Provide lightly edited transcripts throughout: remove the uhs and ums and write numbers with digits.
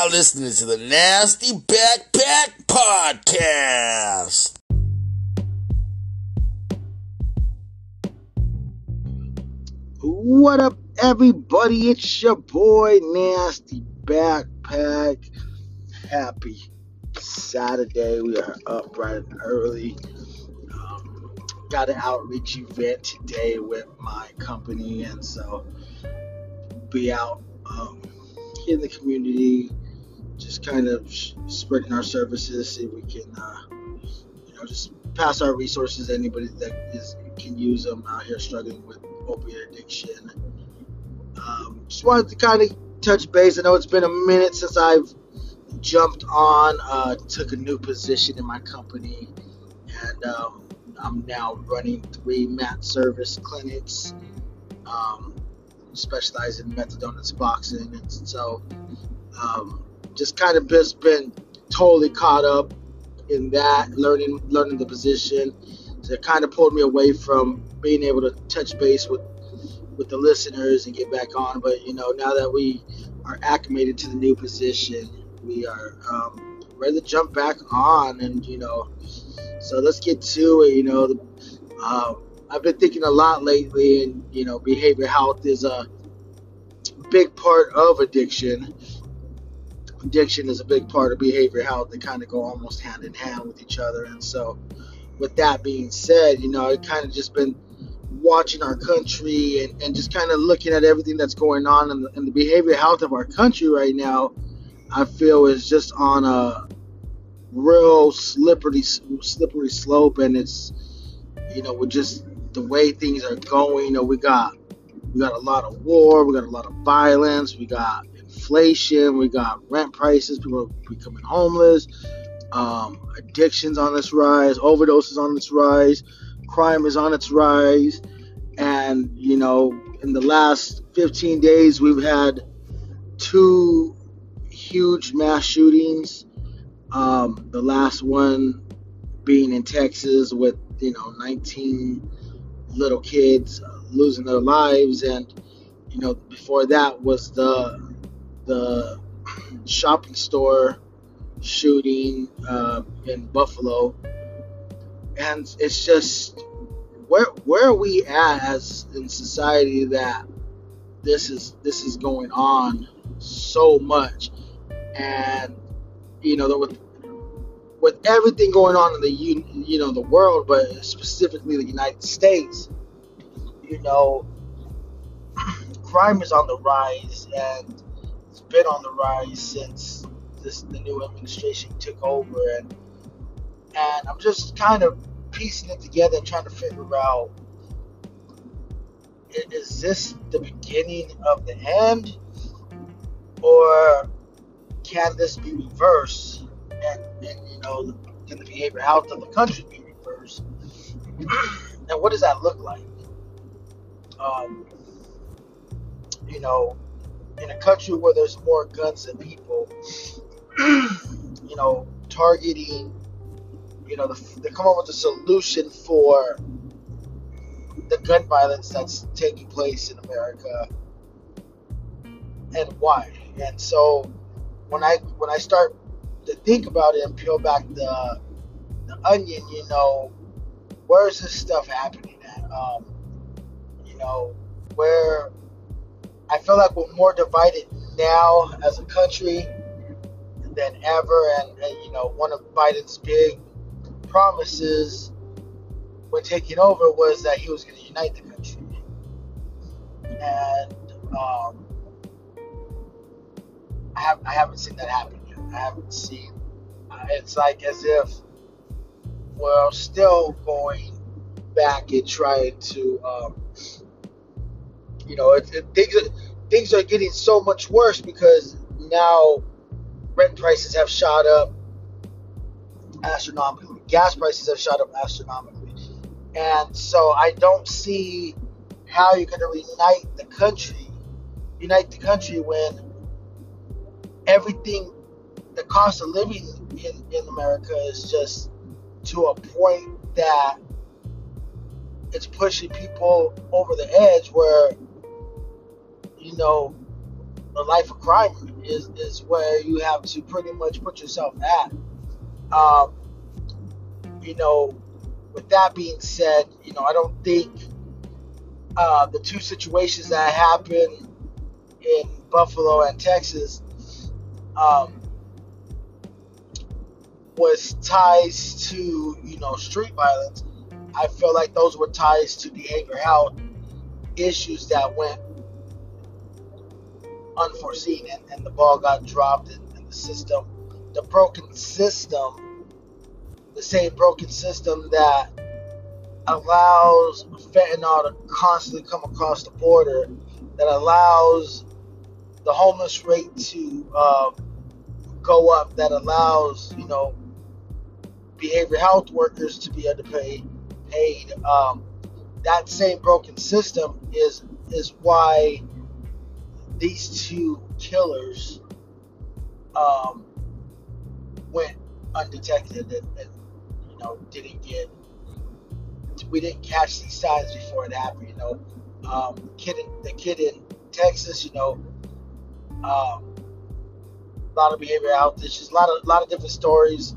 now listening to the Nasty Backpack Podcast. What up, everybody? It's your boy, Nasty Backpack. Happy Saturday. We are up bright and early. Got an outreach event today with my company, and so be out in the community, just kind of spreading our services, see if we can, just pass our resources to anybody that can use them out here struggling with opiate addiction. Just wanted to kind of touch base. I know it's been a minute since I've jumped on, took a new position in my company, and I'm now running 3 mat service clinics, specialize in methadone and Suboxone, and so just kind of just been totally caught up in that, learning the position. So it kind of pulled me away from being able to touch base with the listeners and get back on. But now that we are acclimated to the new position, we are ready to jump back on, and so let's get to it. I've been thinking a lot lately, and behavioral health is a big part of addiction. Addiction is a big part of behavioral health. They kind of go almost hand in hand with each other. And so with that being said, I've kind of just been watching our country and just kind of looking at everything that's going on in the behavioral health of our country right now. I feel is just on a real slippery slope, and it's with just the way things are going. We got a lot of war, we got a lot of violence, we got inflation, we got rent prices, people are becoming homeless, addictions on this rise, overdoses on this rise, crime is on its rise, and in the last 15 days we've had 2 huge mass shootings. The last one being in Texas with 19 little kids losing their lives, and before that was the shopping store shooting in Buffalo. And it's just where are we at as in society that this is going on so much, and with everything going on in the world, but specifically the United States, crime is on the rise, and it's been on the rise since the new administration took over, and I'm just kind of piecing it together and trying to figure out, is this the beginning of the end, or can this be reversed, and can the behavioral health of the country be reversed, and what does that look like? In a country where there's more guns than people, targeting, they come up with a solution for the gun violence that's taking place in America, and why. And so when I start to think about it and peel back the onion, where is this stuff happening at? Where I feel like we're more divided now as a country than ever, and one of Biden's big promises when taking over was that he was going to unite the country, and I haven't seen that happen yet. I haven't seen. It's like as if we're still going back and trying to, things are getting so much worse because now rent prices have shot up astronomically. Gas prices have shot up astronomically. And so I don't see how you're going to unite the country when everything, the cost of living in America is just to a point that it's pushing people over the edge where, the life of crime is where you have to pretty much put yourself at. Um, you know, with that being said, I don't think the two situations that happened in Buffalo and Texas um, was ties to street violence. I feel like those were ties to behavioral health issues that went unforeseen, and the ball got dropped in the system. The broken system, the same broken system that allows fentanyl to constantly come across the border, that allows the homeless rate to go up, that allows behavioral health workers to be underpaid. That same broken system is why these two killers went undetected and we didn't catch these signs before it happened. The kid in Texas, a lot of behavioral health issues, a lot of different stories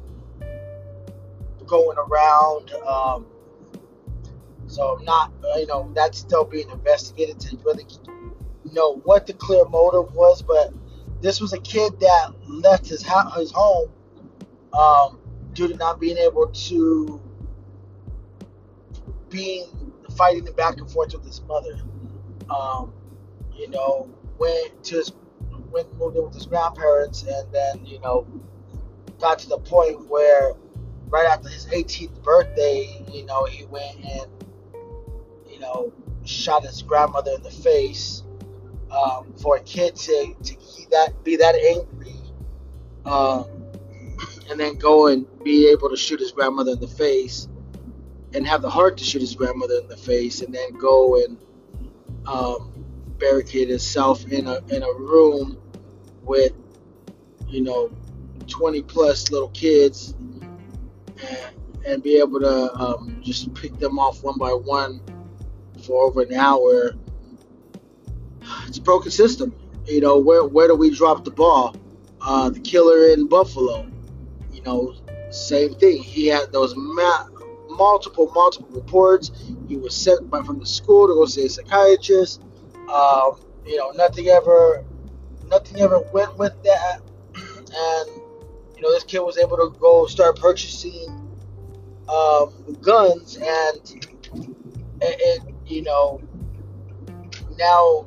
going around. So I'm not, that's still being investigated to really know what the clear motive was. But this was a kid that left his home due to not being able to fighting the back and forth with his mother. Moved in with his grandparents, and then got to the point where right after his 18th birthday, he went and shot his grandmother in the face. For a kid to be that angry, and then go and be able to shoot his grandmother in the face, and have the heart to shoot his grandmother in the face, and then go and barricade himself in a room with 20 plus little kids, and be able to just pick them off one by one for over an hour. It's a broken system. Where do we drop the ball? The killer in Buffalo, same thing. He had those multiple reports. He was sent from the school to go see a psychiatrist. Nothing ever went with that. And this kid was able to go start purchasing guns, and now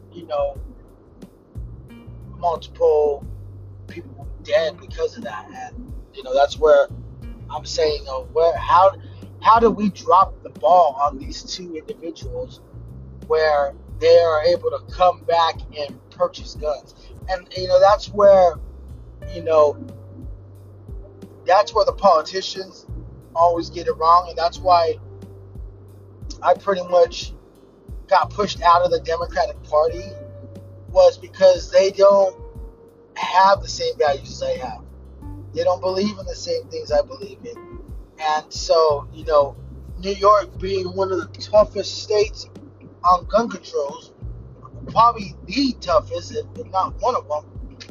multiple people dead because of that. And that's where I'm saying, how do we drop the ball on these two individuals where they are able to come back and purchase guns? And that's where the politicians always get it wrong, and that's why I pretty much got pushed out of the Democratic Party, was because they don't have the same values as I have. They don't believe in the same things I believe in. And so, New York being one of the toughest states on gun controls, probably the toughest, if not one of them,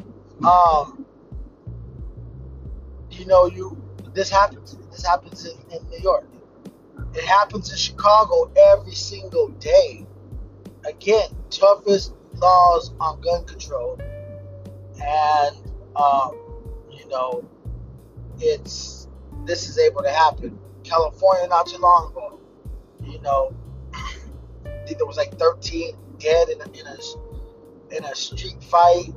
this happens. This happens in New York. It happens in Chicago every single day. Again, toughest laws on gun control. And, this is able to happen. California, not too long ago, I think there was like 13 dead in a street fight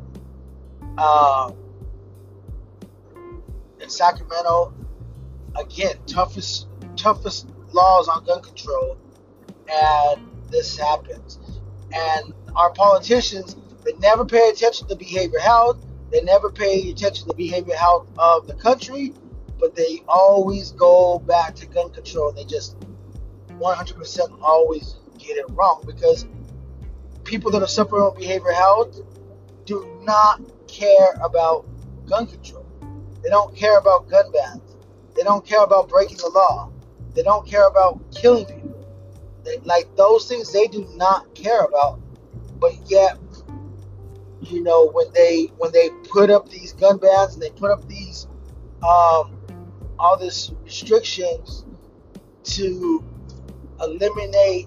in Sacramento. Again, toughest laws on gun control, and this happens. And our politicians, they never pay attention to behavioral health. They never pay attention to the behavioral health of the country, but they always go back to gun control. They just 100% always get it wrong, because people that are suffering from behavioral health do not care about gun control. They don't care about gun bans. They don't care about breaking the law. They don't care about killing people. Those things they do not care about, but yet when they put up these gun bans and they put up these all these restrictions to eliminate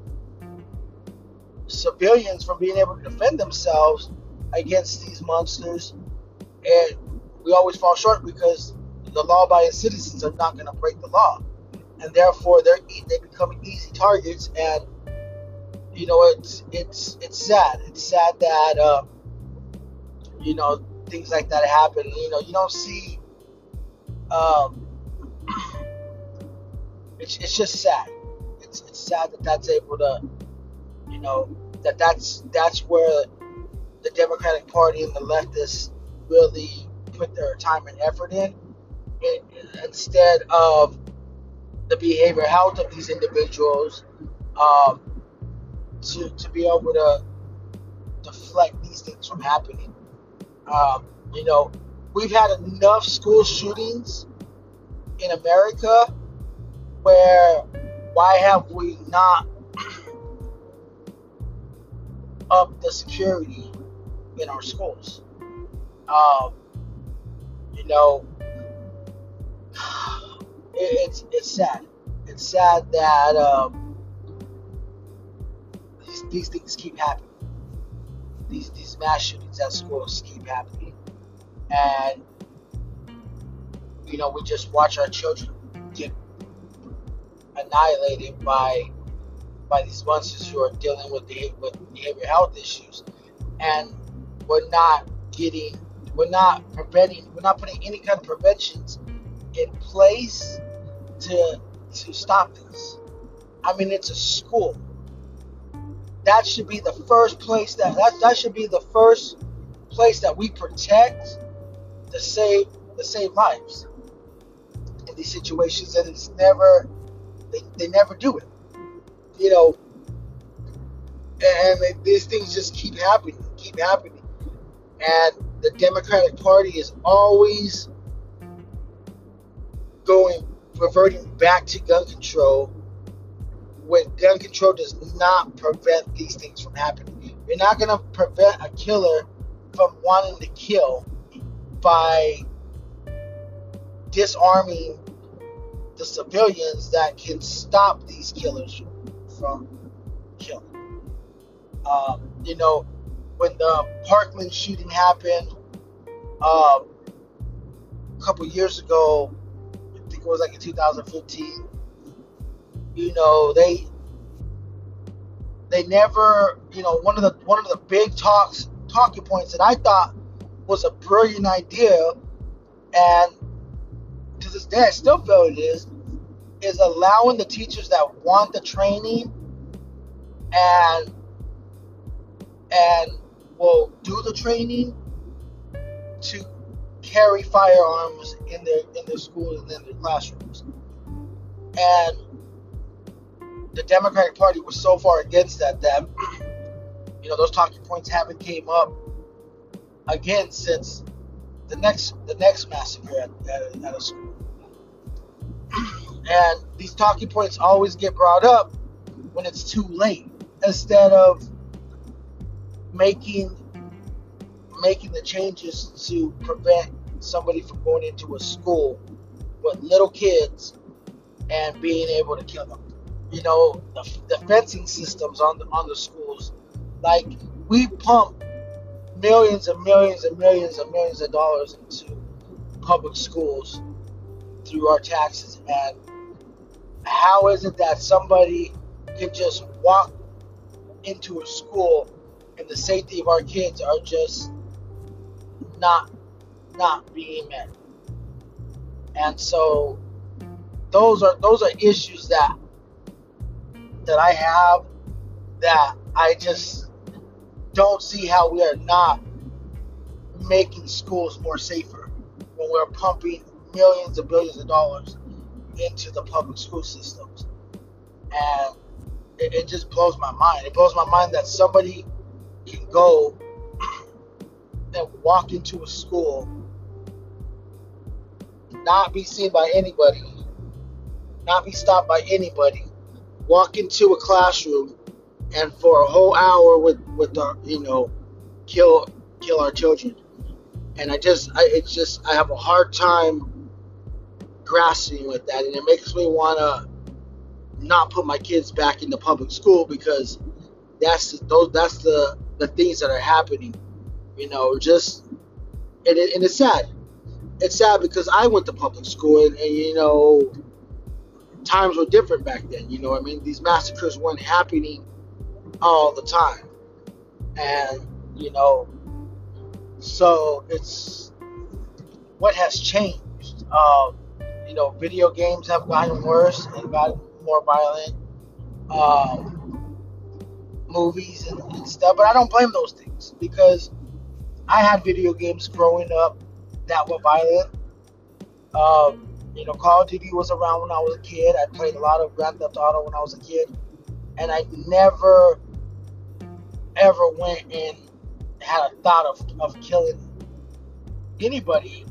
civilians from being able to defend themselves against these monsters, and we always fall short because the law-abiding citizens are not going to break the law, and therefore they become easy targets. And it's sad. It's sad that things like that happen. You don't see. It's just sad. It's sad that that's able to, that's where the Democratic Party and the leftists really put their time and effort in, instead of the behavioral health of these individuals, to be able to deflect these things from happening. We've had enough school shootings in America where why have we not upped the security in our schools? It's sad. It's sad that these things keep happening. These mass shootings at schools keep happening, and we just watch our children get annihilated by these monsters who are dealing with behavioral health issues, and we're not putting any kind of preventions in place to stop this. I mean, it's a school. That should be the first place that should be the first place that we protect to save lives in these situations, and it's never they never do it. And these things just keep happening, and the Democratic Party is always reverting back to gun control when gun control does not prevent these things from happening. You're not going to prevent a killer from wanting to kill by disarming the civilians that can stop these killers from killing. When the Parkland shooting happened a couple years ago, I think it was like in 2015. They never, one of the big talking points that I thought was a brilliant idea, and to this day I still feel it is allowing the teachers that want the training and will do the training to carry firearms in their schools and in their classrooms. And the Democratic Party was so far against that those talking points haven't came up again since the next massacre at a school. And these talking points always get brought up when it's too late, instead of making the changes to prevent somebody from going into a school with little kids and being able to kill them. The fencing systems on the schools, like, we pump millions and millions and millions and millions of dollars into public schools through our taxes, and how is it that somebody can just walk into a school and the safety of our kids are just not being met? And so those are issues that I have, that I just don't see how we are not making schools more safer when we're pumping millions and billions of dollars into the public school systems. And it just blows my mind. It blows my mind that somebody can go and walk into a school, not be seen by anybody, not be stopped by anybody, walk into a classroom, and for a whole hour with kill kill our children. And I have a hard time grasping with that, and it makes me want to not put my kids back into public school, because that's the things that are happening. Just and it's sad. It's sad because I went to public school, and times were different back then. I mean, these massacres weren't happening all the time, and so it's what has changed. Video games have gotten worse and gotten more violent. Movies and stuff, but I don't blame those things, because I had video games growing up that were violent. Call of Duty was around when I was a kid. I played a lot of Grand Theft Auto when I was a kid, and I never ever went and had a thought of killing anybody.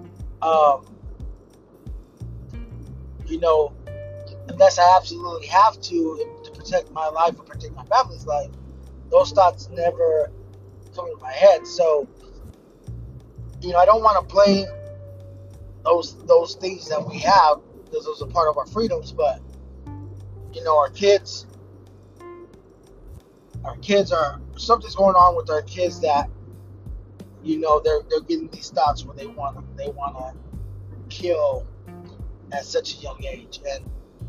Unless I absolutely have to protect my life or protect my family's life. Those thoughts never come into my head. So, I don't want to blame those things that we have, because those are part of our freedoms. But our kids are, something's going on with our kids that they're getting these thoughts where they want to kill at such a young age. And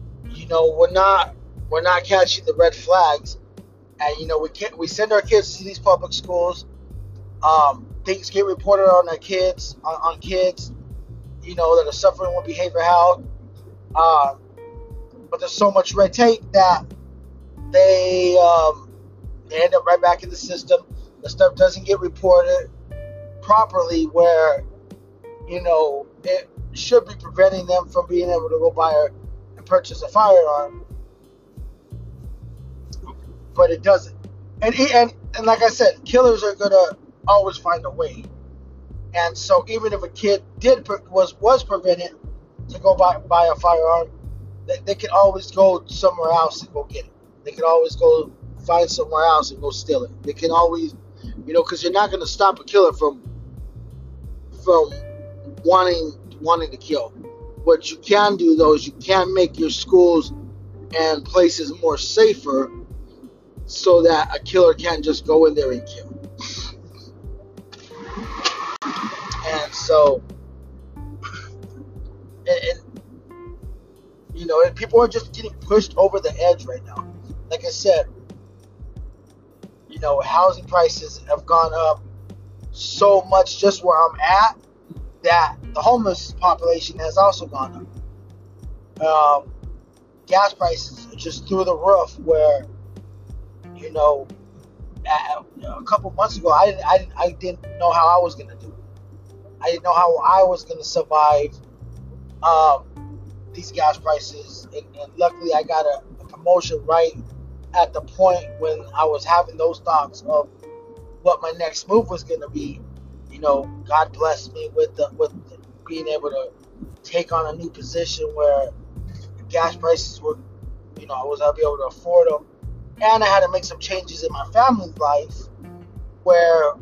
we're not catching the red flags, and we send our kids to these public schools. Things get reported on our kids, on kids that are suffering with behavioral health, but there's so much red tape that they end up right back in the system. The stuff doesn't get reported properly, where it should be preventing them from being able to go buy and purchase a firearm, but it doesn't. And like I said, killers are gonna always find a way. And so even if a kid was prevented to go buy a firearm, they can always go somewhere else and go get it. They can always go find somewhere else and go steal it. They can always, because you're not going to stop a killer from wanting to kill. What you can do, though, is you can make your schools and places more safer, so that a killer can't just go in there and kill. And so, and people are just getting pushed over the edge right now. Like I said, housing prices have gone up so much just where I'm at, that the homeless population has also gone up. Gas prices are just through the roof, where, a couple months ago, I didn't know how I was going to do it. I didn't know how I was going to survive these gas prices, and luckily I got a promotion right at the point when I was having those thoughts of what my next move was going to be. God blessed me with being able to take on a new position where gas prices were, I was able to afford them, and I had to make some changes in my family's life where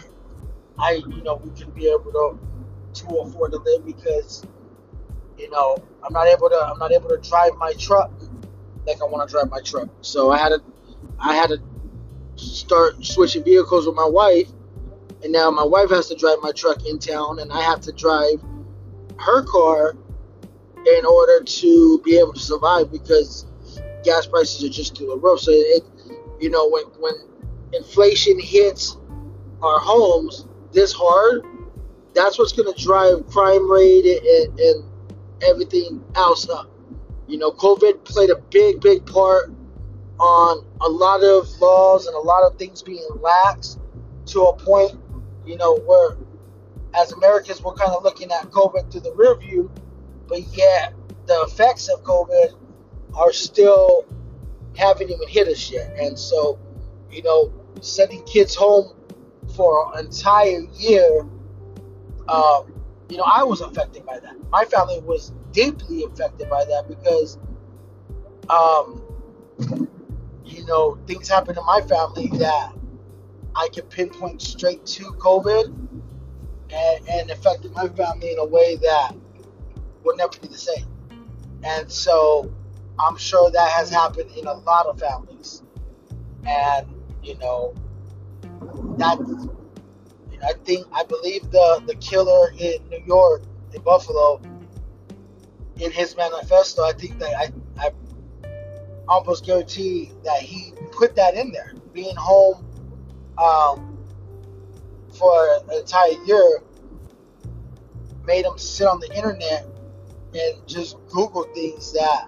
we can be able to afford to live, because I'm not able to drive my truck like I want to drive my truck. So I had to start switching vehicles with my wife, and now my wife has to drive my truck in town, and I have to drive her car in order to be able to survive, because gas prices are just through the roof. So when inflation hits our homes this hard, that's what's going to drive crime rate and everything else up. COVID played a big part on a lot of laws and a lot of things being lax, to a point, where as Americans we're kind of looking at COVID through the rear view, but yet the effects of COVID are still haven't even hit us yet. And so, sending kids home for an entire year, I was affected by that. My family was deeply affected by that, because, things happened in my family that, I can pinpoint straight to COVID and affected my family in a way that would never be the same. And so I'm sure that has happened in a lot of families. And, I believe the killer in New York, in Buffalo, in his manifesto, I think that I almost guarantee that he put that in there. Being home for an entire year made him sit on the internet and just Google things that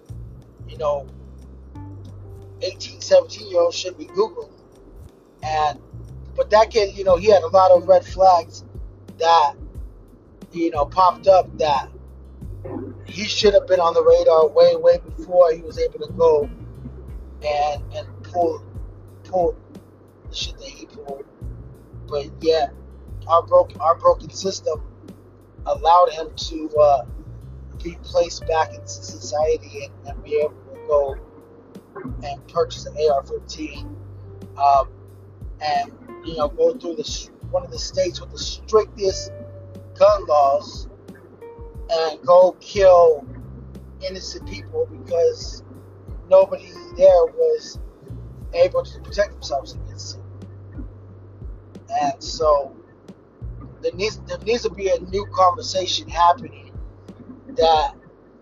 18, 17-year-olds should be Googling. But that kid, he had a lot of red flags that popped up that he should have been on the radar way before he was able to go and pull the shit that he pulled. But yeah, our broken system allowed him to be placed back into society and be able to go and purchase an AR-15 and go through one of the states with the strictest gun laws and go kill innocent people because nobody there was able to protect themselves against it. And so there needs to be a new conversation happening that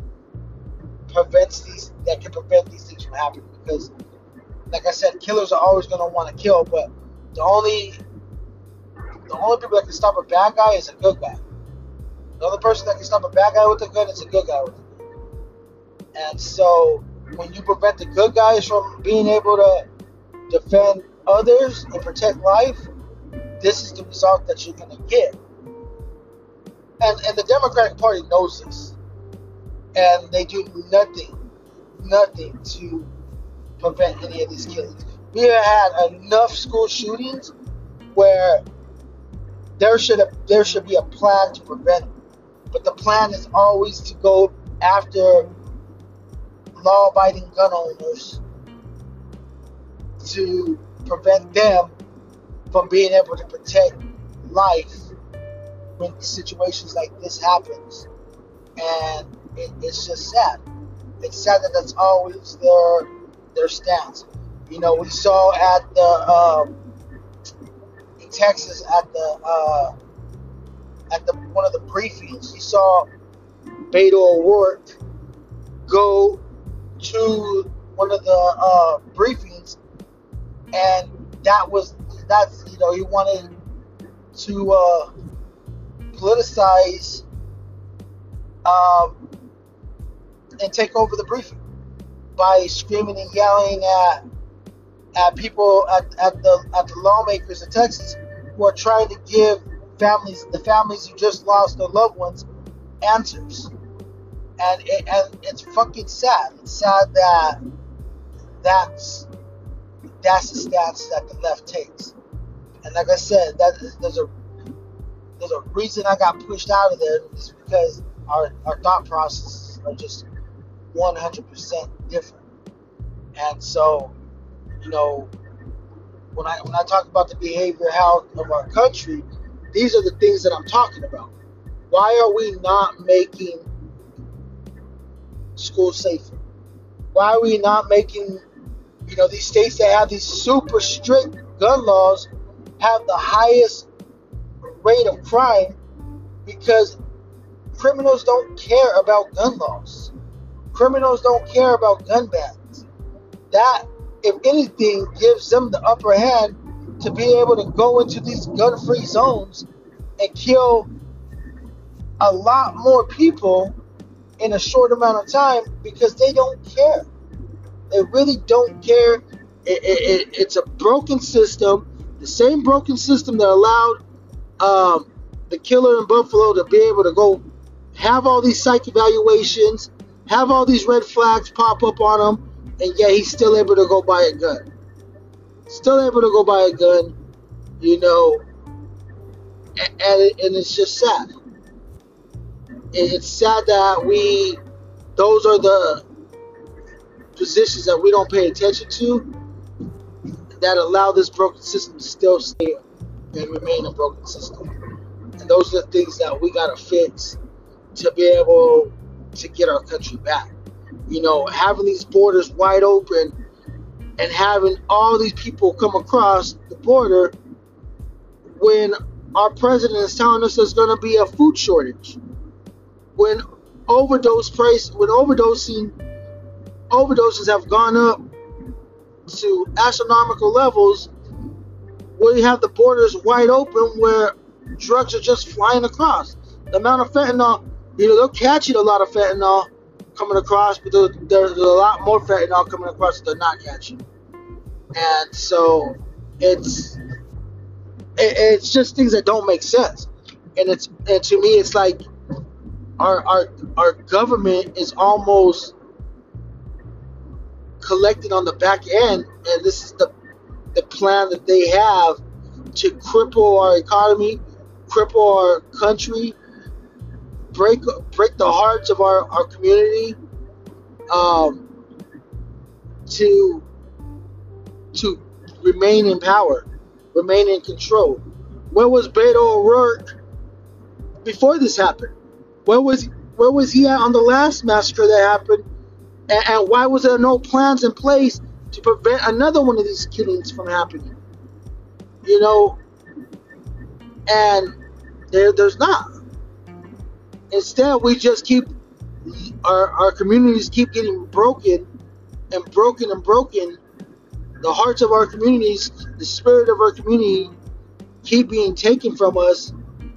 can prevent these things from happening. Because, like I said, killers are always going to want to kill, but the only people that can stop a bad guy is a good guy. The only person that can stop a bad guy with a gun is a good guy with a gun. And so when you prevent the good guys from being able to defend others and protect life, this is the result that you're going to get. And the Democratic Party knows this. And they do nothing to prevent any of these killings. We have had enough school shootings where there should be a plan to prevent it. But the plan is always to go after law-abiding gun owners to prevent them from being able to protect life when situations like this happens. And it's just sad. It's sad that that's always their stance. We saw at the in Texas at the one of the briefings, you saw Beto O'Rourke go to one of the briefings, and that's he wanted to politicize and take over the briefing by screaming and yelling at people at the lawmakers in Texas who are trying to give the families who just lost their loved ones answers. And it's fucking sad. It's sad that that's the stance that the left takes. And like I said, there's a reason I got pushed out of there. It's because our thought processes are just 100% different. And so, when I talk about the behavioral health of our country, these are the things that I'm talking about. Why are we not making schools safer? Why are we not making, these states that have these super strict gun laws have the highest rate of crime? Because criminals don't care about gun laws. Criminals don't care about gun bans. That, if anything, gives them the upper hand to be able to go into these gun-free zones and kill a lot more people in a short amount of time because they don't care. They really don't care. It's a broken system, the same broken system that allowed the killer in Buffalo to be able to go have all these psych evaluations, have all these red flags pop up on him, and yet he's still able to go buy a gun. Still able to go buy a gun, and it's just sad. It's sad that those are the positions that we don't pay attention to. that allow this broken system to still stay and remain a broken system. And those are the things that we gotta fix to be able to get our country back. Having these borders wide open and having all these people come across the border when our president is telling us there's going to be a food shortage, when overdoses have gone up to astronomical levels, we have the borders wide open where drugs are just flying across. The amount of fentanyl, they're catching a lot of fentanyl coming across, but there's a lot more fentanyl coming across that they're not catching. And so it's just things that don't make sense. And to me it's like our government is almost collecting on the back end, and this is the plan that they have to cripple our economy, cripple our country, break the hearts of our community, to remain in power, remain in control. Where was Beto O'Rourke before this happened? Where was he at on the last massacre that happened? And why was there no plans in place to prevent another one of these killings from happening? And there's not. Instead, we just keep our communities keep getting broken and broken and broken. The hearts of our communities, the spirit of our community, keep being taken from us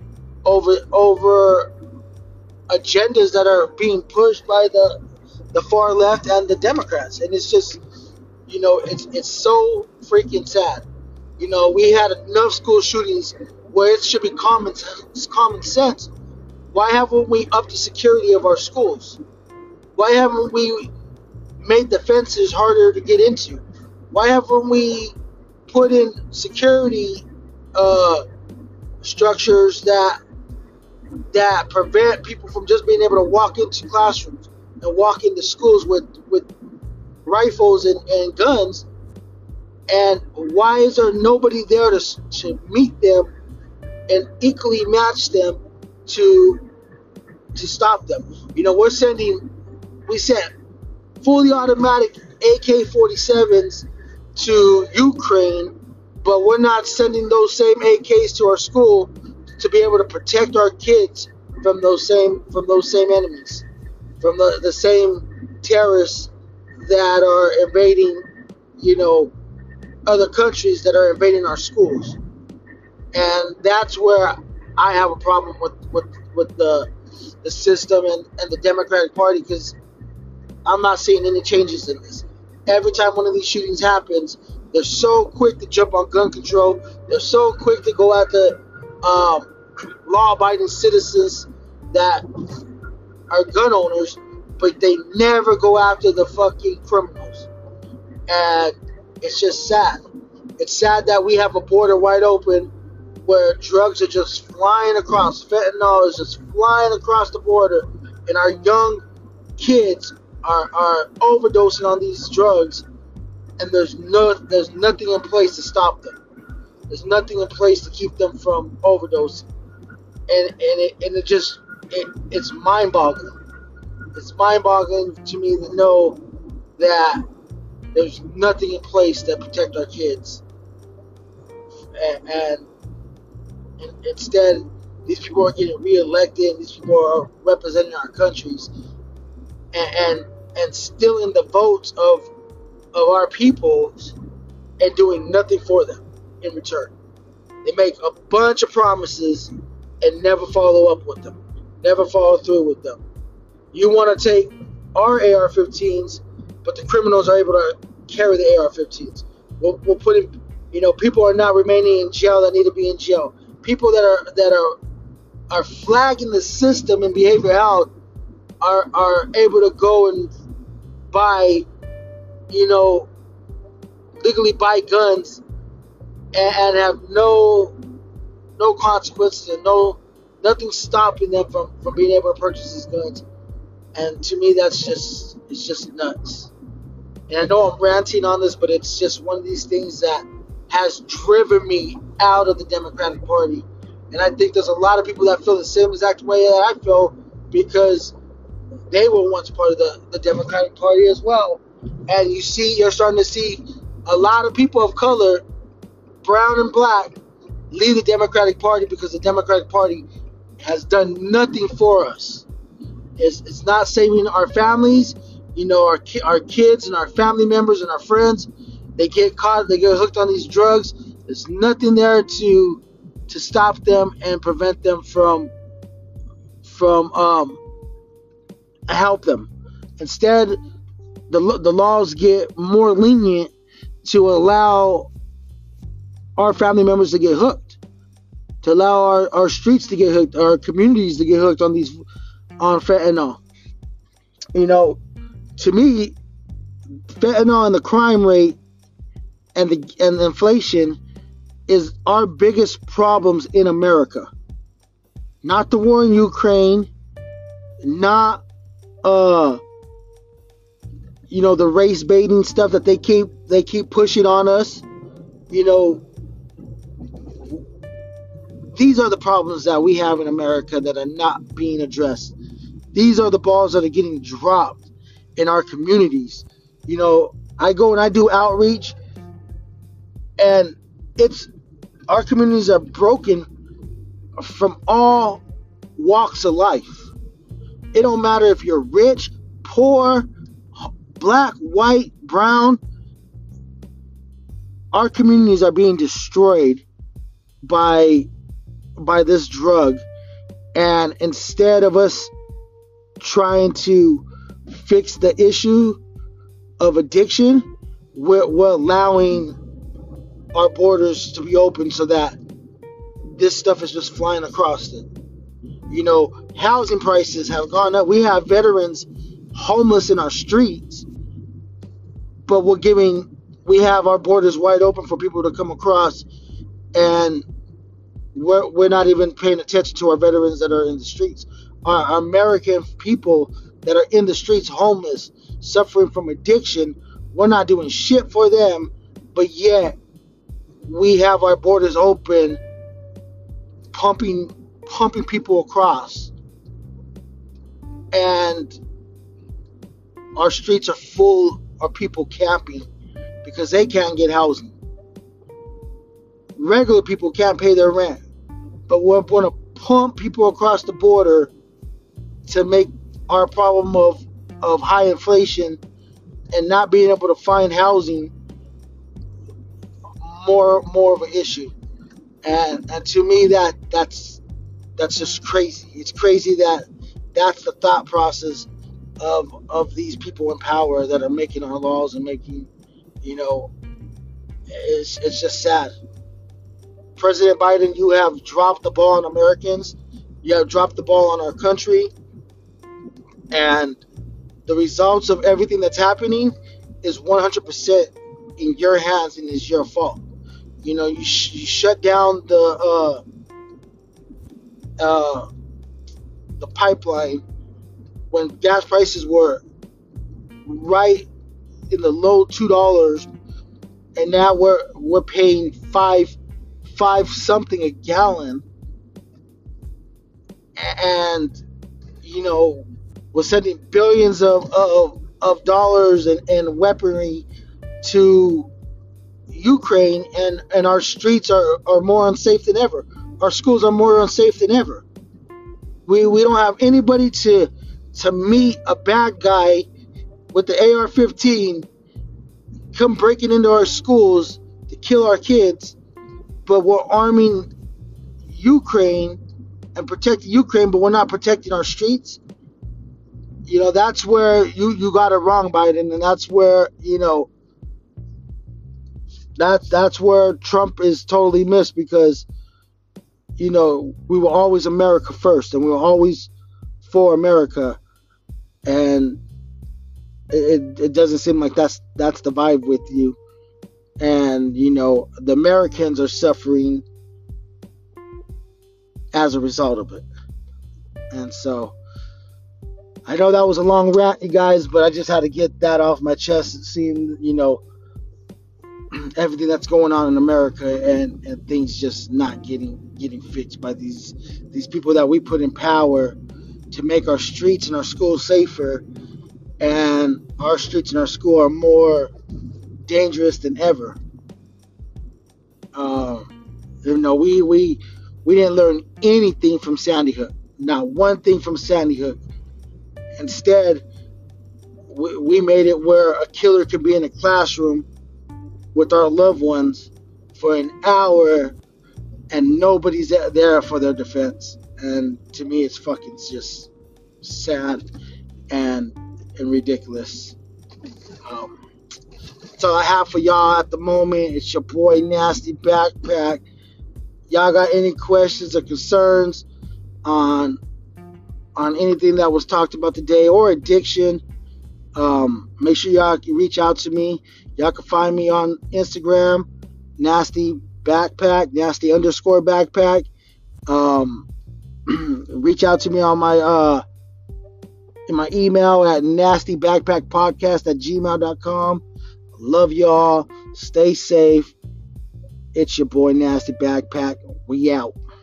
over agendas that are being pushed by the far left and the Democrats. And it's just, it's so freaking sad. We had enough school shootings where it should be common sense. Why haven't we upped the security of our schools? Why haven't we made the fences harder to get into? Why haven't we put in security structures that prevent people from just being able to walk into classrooms and walk into schools with rifles and guns? And why is there nobody there to meet them and equally match them to stop them? We sent fully automatic AK-47s to Ukraine, but we're not sending those same AKs to our school to be able to protect our kids from those same enemies, from the same terrorists that are invading, other countries that are invading our schools. And that's where I have a problem with the system and the Democratic Party, because I'm not seeing any changes in this. Every time one of these shootings happens, they're so quick to jump on gun control. They're so quick to go after law-abiding citizens that are gun owners, but they never go after the fucking criminals. And it's just sad. It's sad that we have a border wide open where drugs are just flying across. Fentanyl is just flying across the border, and our young kids are overdosing on these drugs, and there's nothing in place to stop them. There's nothing in place to keep them from overdosing, and it's mind-boggling. It's mind-boggling to me to know that there's nothing in place to protect our kids, and instead these people are getting reelected. These people are representing our countries and stealing the votes of our peoples and doing nothing for them in return. They make a bunch of promises and never follow up with them, never follow through with them. You want to take our AR-15s, but the criminals are able to carry the AR-15s. We'll put in, people are not remaining in jail that need to be in jail. People that are flagging the system and behavior health are able to go and buy, legally buy guns and have no consequences and nothing stopping them from being able to purchase these guns. And to me, it's just nuts. And I know I'm ranting on this, but it's just one of these things that has driven me out of the Democratic Party. And I think there's a lot of people that feel the same exact way that I feel, because they were once part of the Democratic Party as well. And you're starting to see a lot of people of color, brown and black, leave the Democratic Party because the Democratic Party has done nothing for us. It's not saving our families, our kids and our family members and our friends. They get caught, they get hooked on these drugs. There's nothing there to stop them and prevent them from help them. Instead, the laws get more lenient to allow our family members to get hooked, to allow our streets to get hooked, our communities to get hooked on fentanyl. To me, fentanyl and the crime rate and the inflation is our biggest problems in America. Not the war in Ukraine, not the race baiting stuff that they keep pushing on us. These are the problems that we have in America that are not being addressed. These are the balls that are getting dropped in our communities. I go and I do outreach, and our communities are broken from all walks of life. It don't matter if you're rich, poor, black, white, brown. Our communities are being destroyed by this drug, and instead of us trying to fix the issue of addiction, we're allowing our borders to be open so that this stuff is just flying across it. Housing prices have gone up. We have veterans homeless in our streets, but we have our borders wide open for people to come across, and we're not even paying attention to our veterans that are in the streets. Our American people that are in the streets, homeless, suffering from addiction, we're not doing shit for them, but yet we have our borders open, pumping people across, and our streets are full of people camping because they can't get housing. Regular people can't pay their rent, but we're going to pump people across the border to make our problem of high inflation and not being able to find housing more of an issue. And to me, that's just crazy. It's crazy that that's the thought process of these people in power that are making our laws and making, it's just sad. President Biden, you have dropped the ball on Americans. You have dropped the ball on our country. And the results of everything that's happening is 100% in your hands, and is your fault. You shut down the pipeline when gas prices were right in the low $2, and now we're paying five something a gallon, and we're sending billions of dollars and weaponry to Ukraine, and our streets are more unsafe than ever. Our schools are more unsafe than ever. We don't have anybody to meet a bad guy with the AR-15 come breaking into our schools to kill our kids, but we're arming Ukraine and protecting Ukraine, but we're not protecting our streets. That's where you got it wrong, Biden, and that's where that's where Trump is totally missed, because we were always America first, and we were always for America, and it doesn't seem like that's the vibe with you. And the Americans are suffering as a result of it. And so I know that was a long rant, you guys, but I just had to get that off my chest, seeing everything that's going on in America, and things just not getting fixed by these people that we put in power to make our streets and our schools safer, and our streets and our school are more dangerous than ever. We didn't learn anything from Sandy Hook, not one thing from Sandy Hook. Instead, we made it where a killer could be in a classroom with our loved ones for an hour and nobody's there for their defense. And to me, it's fucking just sad and ridiculous. That's all I have for y'all at the moment. It's your boy Nasty Backpack. Y'all got any questions or concerns on anything that was talked about today or addiction? Make sure y'all can reach out to me. Y'all can find me on Instagram, Nasty Backpack, Nasty_Backpack. Reach out to me on my in my email at nastybackpackpodcast@gmail.com. Love y'all. Stay safe. It's your boy Nasty Backpack. We out.